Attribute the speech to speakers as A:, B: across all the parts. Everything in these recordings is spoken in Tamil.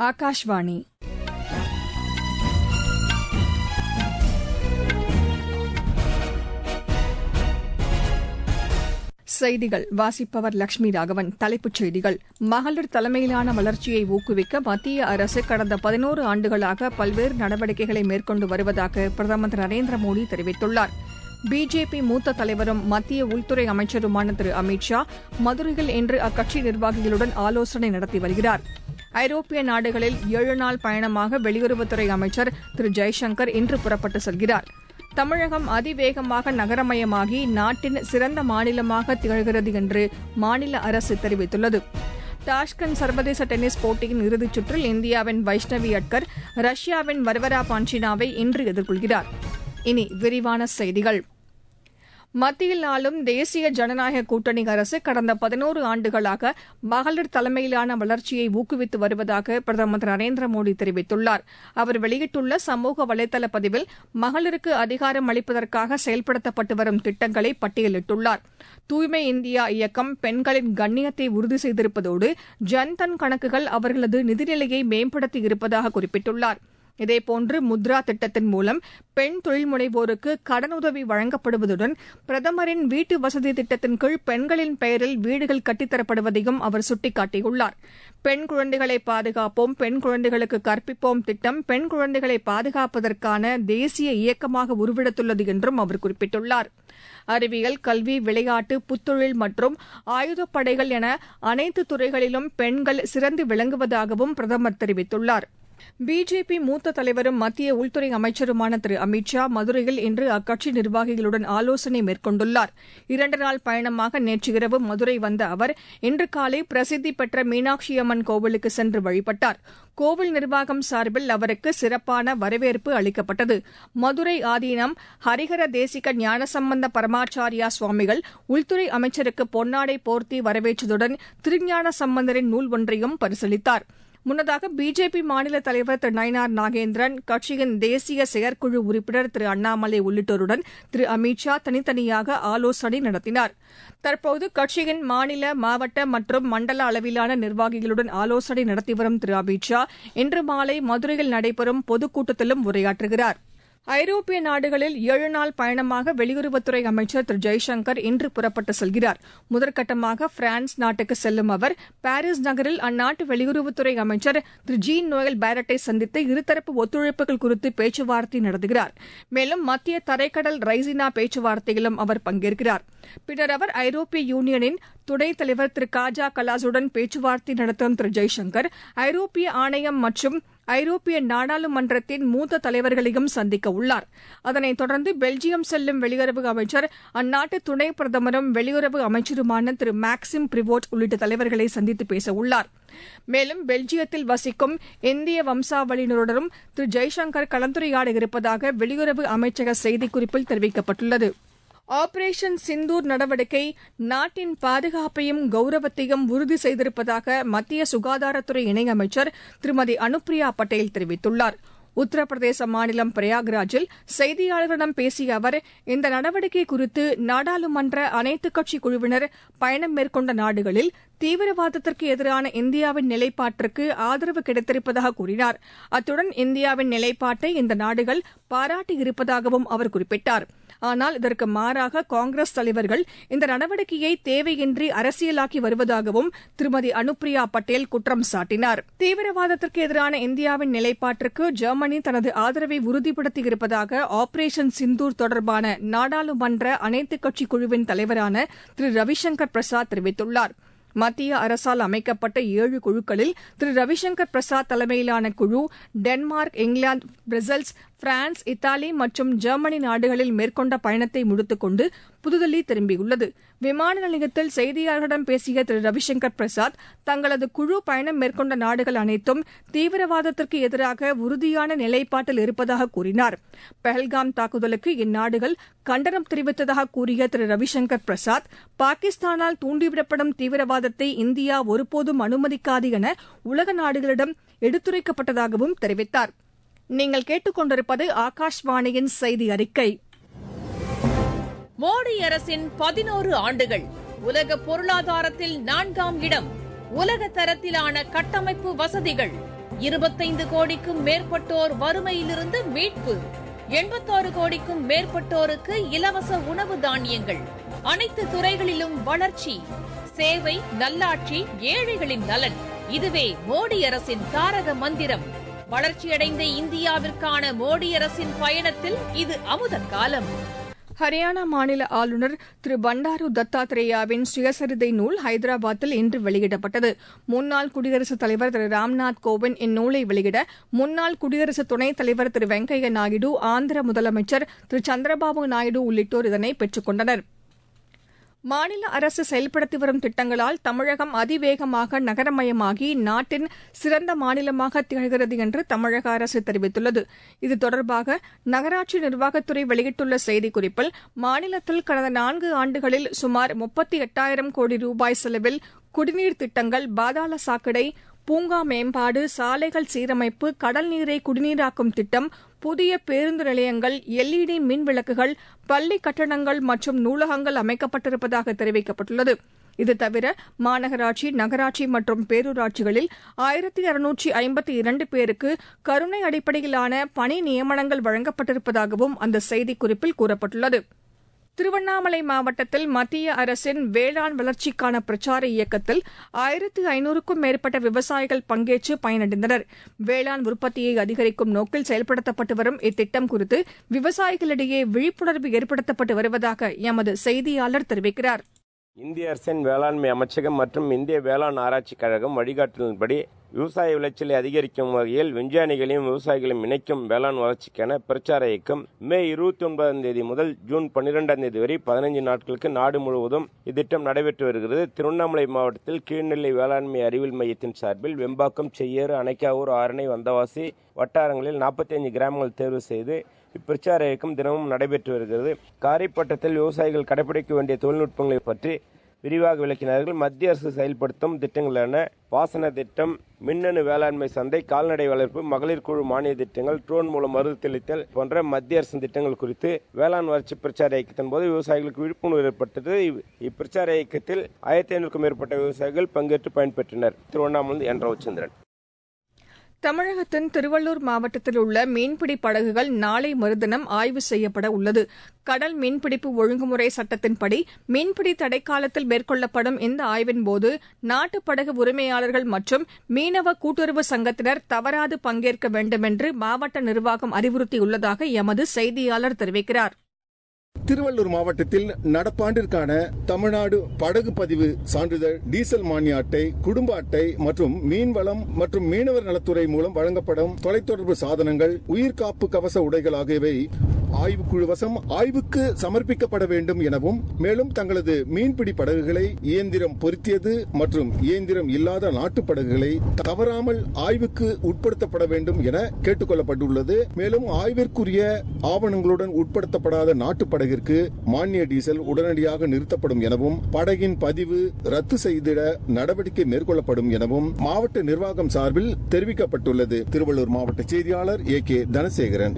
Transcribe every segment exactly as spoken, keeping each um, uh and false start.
A: ஆகாஷ்வாணி. செய்திகள் வாசிப்பவர் லட்சுமி ராகவன். தலைப்புச் செய்திகள். மகளிர் தலைமையிலான வளர்ச்சியை ஊக்குவிக்க மத்திய அரசு கடந்த பதினோரு ஆண்டுகளாக பல்வேறு நடவடிக்கைகளை மேற்கொண்டு வருவதாக பிரதமர் திரு நரேந்திர மோடி தெரிவித்துள்ளார். பிஜேபி மூத்த தலைவரும் மத்திய உள்துறை அமைச்சருமான திரு அமித் ஷா மதுரையில் இன்று அக்கட்சி நிர்வாகிகளுடன் ஆலோசனை நடத்தி வருகிறார். ஐரோப்பிய நாடுகளில் ஏழு நாள் பயணமாக வெளியுறவுத்துறை அமைச்சர் திரு ஜெய்சங்கர் இன்று புறப்பட்டு செல்கிறார். தமிழகம் அதிவேகமாக நகரமயமாகி நாட்டின் சிறந்த மாநிலமாக திகழ்கிறது என்று மாநில அரசு தெரிவித்துள்ளது. டாஷ்கண்ட் சர்வதேச டென்னிஸ் போட்டியின் இறுதிச் சுற்றில் இந்தியாவின் வைஷ்ணவி அட்கர் ரஷ்யாவின் வர்வரா பான்சினாவை இன்று எதிர்கொள்கிறார். இனி விரிவான செய்திகள். மத்தியில் ஆளும் தேசிய ஜனநாயக கூட்டணி அரசு கடந்த பதினோரு ஆண்டுகளாக மகளிர் தலைமையிலான வளர்ச்சியை ஊக்குவித்து வருவதாக பிரதமர் திரு நரேந்திர மோடி தெரிவித்துள்ளார். அவர் வெளியிட்டுள்ள சமூக வலைதள பதிவில் மகளிருக்கு அதிகாரம் அளிப்பதற்காக செயல்படுத்தப்பட்டு வரும் திட்டங்களை பட்டியலிட்டுள்ளார். தூய்மை இந்தியா இயக்கம் பெண்களின் கண்ணியத்தை உறுதி செய்திருப்பதோடு ஜன்தன் கணக்குகள் அவர்களது நிதிநிலையை மேம்படுத்தி இருப்பதாக குறிப்பிட்டுள்ளார். இதேபோன்று முத்ரா திட்டத்தின் மூலம் பெண் தொழில் முனைவோருக்கு கடனுதவி வழங்கப்படுவதுடன் பிரதமரின் வீட்டு வசதி திட்டத்தின் கீழ் பெண்களின் பெயரில் வீடுகள் கட்டித்தரப்படுவதையும் அவர் சுட்டிக்காட்டியுள்ளார். பெண் குழந்தைகளை பாதுகாப்போம், பெண் குழந்தைகளுக்கு கற்பிப்போம் திட்டம் பெண் குழந்தைகளை பாதுகாப்பதற்கான தேசிய இயக்கமாக உருவெடுத்துள்ளது என்றும் அவர் குறிப்பிட்டுள்ளார். அறிவியல், கல்வி, விளையாட்டு, புத்தொழில் மற்றும் ஆயுதப்படைகள் என அனைத்து துறைகளிலும் பெண்கள் சிறந்து விளங்குவதாகவும் பிரதமர் தெரிவித்துள்ளார். பிஜேபி மூத்த தலைவரும் மத்திய உள்துறை அமைச்சருமான திரு அமித் ஷா மதுரையில் இன்று அக்கட்சி நிர்வாகிகளுடன் ஆலோசனை மேற்கொண்டுள்ளார். இரண்டு நாள் பயணமாக நேற்று இரவு மதுரை வந்த அவர் இன்று காலை பிரசித்தி பெற்ற மீனாட்சியம்மன் கோவிலுக்கு சென்று வழிபட்டார். கோவில் நிர்வாகம் சார்பில் அவருக்கு சிறப்பான வரவேற்பு அளிக்கப்பட்டது. மதுரை ஆதீனம் ஹரிஹர தேசிக ஞானசம்பந்த பரமாச்சாரியா சுவாமிகள் உள்துறை அமைச்சருக்கு பொன்னாடை போர்த்தி வரவேற்றதுடன் திருஞான சம்பந்தரின் நூல் ஒன்றையும் பரிசளித்தார். முன்னதாக பிஜேபி மாநில தலைவர் திரு நயினார் நாகேந்திரன், கட்சியின் தேசிய செயற்குழு உறுப்பினர் திரு அண்ணாமலை உள்ளிட்டோருடன் திரு அமித் ஷா தனித்தனியாக ஆலோசனை நடத்தினார். தற்போது கட்சியின் மாநில, மாவட்ட மற்றும் மண்டல அளவிலான நிர்வாகிகளுடன் ஆலோசனை நடத்தி வரும் திரு அமித் ஷா இன்று மாலை மதுரையில் நடைபெறும் பொதுக்கூட்டத்திலும் உரையாற்றுகிறார். ஐரோப்பிய நாடுகளில் ஏழு நாள் பயணமாக வெளியுறவுத்துறை அமைச்சர் திரு ஜெய்சங்கர் இன்று புறப்பட்டு செல்கிறார். முதற்கட்டமாக பிரான்ஸ் நாட்டுக்கு செல்லும் அவர் பாரிஸ் நகரில் அந்நாட்டு வெளியுறவுத்துறை அமைச்சர் திரு ஜீன் நோயல் பேரட்டை சந்தித்து இருதரப்பு ஒத்துழைப்புகள் குறித்து பேச்சுவார்த்தை நடத்துகிறார். மேலும் மத்திய தரைக்கடல் ரைசினா பேச்சுவார்த்தையிலும் அவர் பங்கேற்கிறார். பின்னர் அவர் ஐரோப்பிய யூனியனின் துணைத் தலைவர் திரு காஜா கலாசுடன் பேச்சுவார்த்தை நடத்தும் திரு ஜெய்சங்கர் ஐரோப்பிய ஆணையம் மற்றும் ஐரோப்பிய நாடாளுமன்றத்தின் மூத்த தலைவர்களையும் சந்திக்க உள்ளார். அதனைத் தொடர்ந்து பெல்ஜியம் செல்லும் வெளியுறவு அமைச்சர் அந்நாட்டு துணை பிரதமரும் வெளியுறவு அமைச்சருமான திரு மேக்சிம் பிரிவோட் உள்ளிட்ட தலைவர்களை சந்தித்து பேச உள்ளார். மேலும் பெல்ஜியத்தில் வசிக்கும் இந்திய வம்சாவளியினருடனும் திரு ஜெய்சங்கர் கலந்துரையாட இருப்பதாக வெளியுறவு அமைச்சக செய்திக்குறிப்பில் தெரிவிக்கப்பட்டுள்ளது. ஆபரேஷன் சிந்தூர் நடவடிக்கை நாட்டின் பாதுகாப்பையும் கௌரவத்தையும் உறுதி செய்திருப்பதாக மத்திய சுகாதாரத்துறை இணையமைச்சர் திருமதி அனுப்பிரியா பட்டேல் தெரிவித்துள்ளார். உத்தரப்பிரதேச மாநிலம் பிரயாக்ராஜில் செய்தியாளர்களிடம் பேசிய அவர் இந்த நடவடிக்கை குறித்து நாடாளுமன்ற அனைத்துக் கட்சி குழுவினர் பயணம் மேற்கொண்ட நாடுகளில் தீவிரவாதத்திற்கு எதிரான இந்தியாவின் நிலைப்பாட்டிற்கு ஆதரவு கிடைத்திருப்பதாக கூறினார். அத்துடன் இந்தியாவின் நிலைப்பாட்டை இந்த நாடுகள் பாராட்டியிருப்பதாகவும் அவர் குறிப்பிட்டார். ஆனால் இதற்கு மாறாக காங்கிரஸ் தலைவர்கள் இந்த நடவடிக்கையை தேவையின்றி அரசியலாக்கி வருவதாகவும் திருமதி அனுப்பிரியா பட்டேல் குற்றம் சாட்டினார். தீவிரவாதத்திற்கு எதிரான இந்தியாவின் நிலைப்பாட்டிற்கு ஜெர்மனி தனது ஆதரவை உறுதிப்படுத்தியிருப்பதாக ஆபரேஷன் சிந்தூர் தொடர்பான நாடாளுமன்ற அனைத்துக் கட்சி குழுவின் தலைவரான திரு ரவிசங்கர் பிரசாத் தெரிவித்துள்ளார். மத்திய அரசால் அமைக்கப்பட்ட ஏழு குழுக்களில் திரு ரவிசங்கர் பிரசாத் தலைமையிலான குழு Denmark, England, Brussels, France, Italy மற்றும் ஜெர்மனி நாடுகளில் மேற்கொண்ட பயணத்தை முடித்துக் கொண்டு புதுதில்லி திரும்பியுள்ளது. விமான நிலையத்தில் செய்தியாளர்களிடம் பேசிய திரு ரவிசங்கர் பிரசாத் தங்களது குழு பயணம் மேற்கொண்ட நாடுகள் அனைத்தும் தீவிரவாதத்திற்கு எதிராக உறுதியான நிலைப்பாட்டில் இருப்பதாக கூறினார். பஹல்காம் தாக்குதலுக்கு இந்நாடுகள் கண்டனம் தெரிவித்ததாக கூறிய திரு ரவிசங்கர் பிரசாத் பாகிஸ்தானால் தூண்டிவிடப்படும் தீவிரவாதத்தை இந்தியா ஒருபோதும் அனுமதிக்காது என உலக நாடுகளிடம் எடுத்துரைக்கப்பட்டதாகவும் தெரிவித்தார். நீங்கள் கேட்டுக்கொண்டிருப்பது ஆகாஷ்வாணியின் செய்தி அறிக்கை.
B: மோடி அரசின் பதினோரு ஆண்டுகள் உலக பொருளாதாரத்தில் நான்காம் இடம், உலக தரத்திலான கட்டமைப்பு வசதிகள், இருபத்தைந்து கோடிக்கும் மேற்பட்டோர் வறுமையிலிருந்து மீட்பு, எண்பத்தாறு கோடிக்கும் மேற்பட்டோருக்கு இலவச உணவு தானியங்கள், அனைத்து துறைகளிலும் வளர்ச்சி, சேவை, நல்லாட்சி, ஏழைகளின் நலன். இதுவே மோடி அரசின் தாரக மந்திரம். வளர்ச்சியடைந்த இந்தியாவிற்கான மோடி அரசின் பயணத்தில் இது அமுத காலம்.
A: ஹரியானா மாநில ஆளுநர் திரு பண்டாரு தத்தாத்ரேயாவின் சுயசரிதை நூல் ஹைதராபாத்தில் இன்று வெளியிடப்பட்டது. முன்னாள் குடியரசுத் தலைவர் திரு ராம்நாத் கோவிந்த் இந்நூலை வெளியிட முன்னாள் குடியரசு துணைத் தலைவர் திரு வெங்கையா நாயுடு, ஆந்திர முதலமைச்சர் திரு சந்திரபாபு நாயுடு உள்ளிட்டோர் இதனை பெற்றுக் கொண்டனர். மாநில அரசு செயல்படுத்தி வரும் திட்டங்களால் தமிழகம் அதிவேகமாக நகரமயமாகி நாட்டின் சிறந்த மாநிலமாக திகழ்கிறது என்று தமிழக அரசு தெரிவித்துள்ளது. இது தொடர்பாக நகராட்சி நிர்வாகத்துறை வெளியிட்டுள்ள செய்திக்குறிப்பில், மாநிலத்தில் கடந்த நான்கு ஆண்டுகளில் சுமார் முப்பத்தி எட்டாயிரம் கோடி ரூபாய் செலவில் குடிநீர் திட்டங்கள், பாதாள சாக்கடை, பூங்கா மேம்பாடு, சாலைகள் சீரமைப்பு, கடல் நீரை குடிநீராக்கும் திட்டம், புதிய பேருந்து நிலையங்கள், எல்இடி மின் விளக்குகள், பள்ளி கட்டடங்கள் மற்றும் நூலகங்கள் அமைக்கப்பட்டிருப்பதாக தெரிவிக்கப்பட்டுள்ளது. இதுதவிர மாநகராட்சி, நகராட்சி மற்றும் பேரூராட்சிகளில் ஆயிரத்தி அறுநூற்றி ஐம்பத்தி இரண்டு பேருக்கு கருணை அடிப்படையிலான பணி நியமனங்கள் வழங்கப்பட்டிருப்பதாகவும் அந்த செய்திக்குறிப்பில் கூறப்பட்டுள்ளது. திருவண்ணாமலை மாவட்டத்தில் மத்திய அரசின் வேளாண் வளர்ச்சிக்கான பிரச்சார இயக்கத்தில் ஆயிரத்து ஐநூறுக்கும் மேற்பட்ட விவசாயிகள் பங்கேற்று பயனடைந்தனர். வேளாண் உற்பத்தியை அதிகரிக்கும் நோக்கில் செயல்படுத்தப்பட்டு வரும் இத்திட்டம் குறித்து விவசாயிகளிடையே விழிப்புணர்வு ஏற்படுத்தப்பட்டு வருவதாக எமது செய்தியாளர் தெரிவிக்கிறார்.
C: இந்திய அரசின் வேளாண்மை அமைச்சகம் மற்றும் இந்திய வேளாண் ஆராய்ச்சி கழகம் வழிகாட்டுதலின்படி விவசாய விளைச்சலை அதிகரிக்கும் வகையில் விஞ்ஞானிகளையும் விவசாயிகளையும் இணைக்கும் வேளாண் வளர்ச்சிக்கான பிரச்சார இயக்கம் மே இருபத்தி ஒன்பதாம் தேதி முதல் ஜூன் பன்னிரெண்டாம் தேதி வரை பதினைந்து நாட்களுக்கு நாடு முழுவதும் இத்திட்டம் நடைபெற்று வருகிறது. திருவண்ணாமலை மாவட்டத்தில் கீழ்நிலை வேளாண்மை அறிவியல் மையத்தின் சார்பில் வெம்பாக்கம், செய்யேறு, அணைக்காவூர், ஆரணை, வந்தவாசி வட்டாரங்களில் நாற்பத்தி ஐந்து கிராமங்கள் தேர்வு செய்து இப்பிரச்சார இயக்கம் தினமும் நடைபெற்று வருகிறது. காரைப்பட்டத்தில் விவசாயிகள் கடைபிடிக்க வேண்டிய தொழில்நுட்பங்களை பற்றி விரிவாக விளக்கினார்கள். மத்திய அரசு செயல்படுத்தும் திட்டங்களான பாசன திட்டம், மின்னணு வேளாண்மை சந்தை, கால்நடை வளர்ப்பு, மகளிர் குழு மானிய திட்டங்கள், ட்ரோன் மூலம் மருந்து தெளித்தல் போன்ற மத்திய அரசின் திட்டங்கள் குறித்து வேளாண் வளர்ச்சி பிரச்சார இயக்கத்தின் போது விவசாயிகளுக்கு விழிப்புணர்வு ஏற்பட்டது. இப்பிரச்சார இயக்கத்தில் ஆயிரத்தி ஐநூறுக்கும் மேற்பட்ட விவசாயிகள் பங்கேற்று பயன்பெற்றனர். திருவண்ணாமலை என் ரவிச்சந்திரன்.
A: தமிழகத்தின் திருவள்ளூர் மாவட்டத்தில் உள்ள மீன்பிடி படகுகள் நாளை மறுதினம் ஆய்வு செய்யப்பட உள்ளது. கடல் மீன்பிடிப்பு ஒழுங்குமுறை சட்டத்தின்படி மீன்பிடி தடைக்காலத்தில் மேற்கொள்ளப்படும் இந்த ஆய்வின்போது நாட்டுப் படகு உரிமையாளர்கள் மற்றும் மீனவ கூட்டுறவு சங்கத்தினர் தவறாது பங்கேற்க வேண்டும் என்று மாவட்ட நிர்வாகம் அறிவுறுத்தியுள்ளதாக எமது செய்தியாளர் தெரிவிக்கிறார்.
D: திருவள்ளூர் மாவட்டத்தில் நடப்பாண்டிற்கான தமிழ்நாடு படகு பதிவு சான்றிதழ், டீசல் மானிய அட்டை, குடும்ப அட்டை மற்றும் மீன்வளம் மற்றும் மீனவர் நலத்துறை மூலம் வழங்கப்படும் தொலைத்தொடர்பு சாதனங்கள், உயிர்காப்பு கவச உடைகள் ஆகியவை ஆய்வுக்குழு வசம் ஆய்வுக்கு சமர்ப்பிக்கப்பட வேண்டும் எனவும், மேலும் தங்களது மீன்பிடி படகுகளை இயந்திரம் பொருத்தியது மற்றும் இயந்திரம் இல்லாத நாட்டு படகுகளை தவறாமல் ஆய்வுக்கு உட்படுத்தப்பட வேண்டும் என கேட்டுக் கொள்ளப்பட்டுள்ளது. மேலும் ஆய்விற்குரிய ஆவணங்களுடன் உட்படுத்தப்படாத நாட்டு படகிற்கு மானிய டீசல் உடனடியாக நிறுத்தப்படும் எனவும், படகின் பதிவு ரத்து செய்திட நடவடிக்கை மேற்கொள்ளப்படும் எனவும் மாவட்ட நிர்வாகம் சார்பில் தெரிவிக்கப்பட்டுள்ளது. திருவள்ளூர் மாவட்ட செய்தியாளர் ஏ கே தனசேகரன்.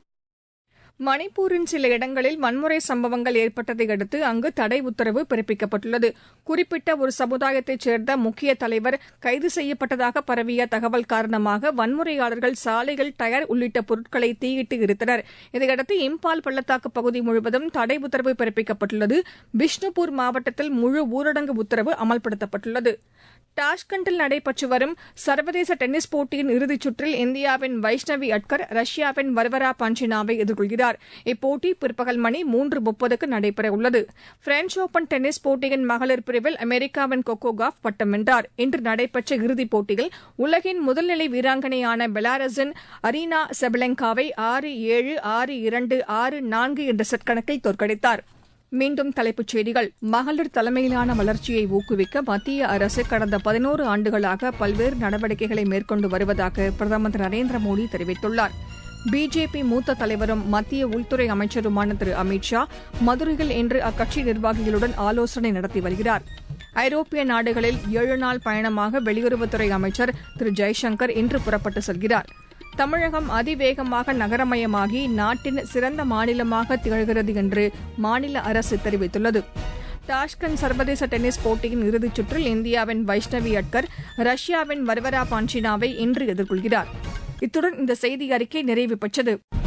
A: மணிப்பூரின் சில இடங்களில் வன்முறை சம்பவங்கள் ஏற்பட்டதை அடுத்து அங்கு தடை உத்தரவு பிறப்பிக்கப்பட்டுள்ளது. குறிப்பிட்ட ஒரு சமுதாயத்தைச் சேர்ந்த முக்கிய தலைவர் கைது செய்யப்பட்டதாக பரவிய தகவல் காரணமாக வன்முறையாளர்கள் சாலைகள், டயர் உள்ளிட்ட பொருட்களை தீயிட்டு எரித்தனர். இதையடுத்து இம்பால் பள்ளத்தாக்கு பகுதி முழுவதும் தடை உத்தரவு பிறப்பிக்கப்பட்டுள்ளது. பிஷ்ணுபூர் மாவட்டத்தில் முழு ஊரடங்கு உத்தரவு அமல்படுத்தப்பட்டுள்ளது. டாஷ்கண்டில் நடைபெற்று வரும் சர்வதேச டென்னிஸ் போட்டியின் இறுதிச் சுற்றில் இந்தியாவின் வைஷ்ணவி அட்கர் ரஷ்யாவின் வர்வரா பஞ்சினாவை எதிர்கொள்கிறார். இப்போட்டி பிற்பகல் மணி மூன்று முப்பதுக்கு நடைபெறவுள்ளது. பிரெஞ்ச் ஓபன் டென்னிஸ் போட்டியின் மகளிர் பிரிவில் அமெரிக்காவின் கோகோ காஃப் பட்டம் வென்றார். இன்று நடைபெற்ற இறுதிப் போட்டியில் உலகின் முதல்நிலை வீராங்கனையான பெலாரஸின் அரீனா செபலெங்காவை ஆறு ஏழு, ஆறு இரண்டு, ஆறு நான்கு என்ற செட் கணக்கில் தோற்கடித்தார். மீண்டும் தலைப்புச் செய்திகள். மகளிர் தலைமையிலான வளர்ச்சியை ஊக்குவிக்க மத்திய அரசு கடந்த பதினோரு ஆண்டுகளாக பல்வேறு நடவடிக்கைகளை மேற்கொண்டு வருவதாக பிரதமர் திரு நரேந்திர மோடி தெரிவித்துள்ளார். பிஜேபி மூத்த தலைவரும் மத்திய உள்துறை அமைச்சருமான திரு அமித் ஷா மதுரையில் இன்று அக்கட்சி நிர்வாகிகளுடன் ஆலோசனை நடத்தி வருகிறார். ஐரோப்பிய நாடுகளில் ஏழு நாள் பயணமாக வெளியுறவுத்துறை அமைச்சர் திரு ஜெய்சங்கர் இன்று புறப்பட்டு செல்கிறார். தமிழகம் அதிவேகமாக நகரமயமாகி நாட்டின் சிறந்த மாநிலமாக திகழ்கிறது என்று மாநில அரசு தெரிவித்துள்ளது. டாஷ்கண்ட் சர்வதேச டென்னிஸ் போட்டியின் இறுதிச் சுற்றில் இந்தியாவின் வைஷ்ணவி அட்கர் ரஷ்யாவின் வர்வரா பான்சினாவை இன்று எதிர்கொள்கிறார். இத்துடன் இந்த செய்தி அறிக்கை நிறைவு பெற்றது.